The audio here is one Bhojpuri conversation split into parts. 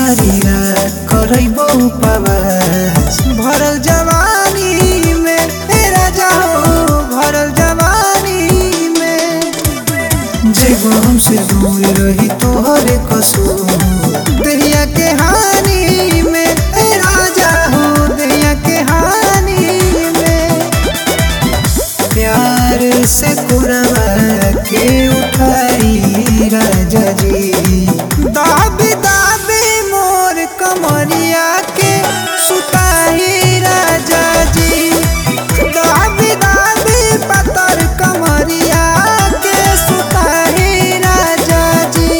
सारी रात करैबो उपवास भरल जवानी में ए राजा हो भरल जवानी में जेबो हमसे दूर रही तोहरे कसूर दहिया के हानि में ए राजा हो दहिया के हानि में प्यार से कुरवा के उठाई राजा जी दाबी दाबी मोर कमरिया के सुताई राजा जी दाबी दाबी पतर कमरिया के सुताई राजा जी।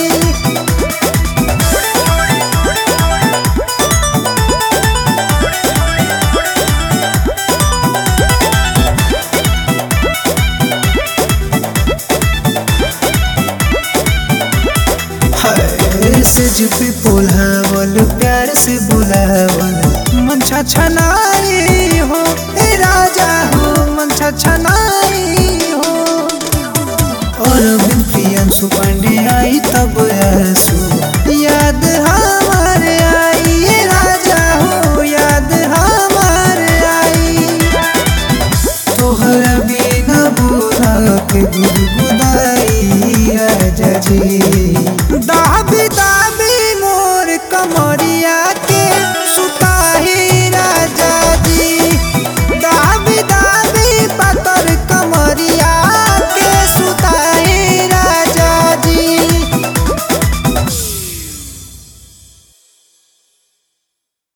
सज पे बोलावल प्यार से बोलावल मन छछनाई हो ए राजा हो मन छछनाई हो और बिन प्रियंशु पांडे आई तब आंसू याद हमारे आई ए राजा हो याद हमारे आई तोहरा बिना बुरा के गुदगुदाई राजा जी दाबी दाबी मोर कमरिया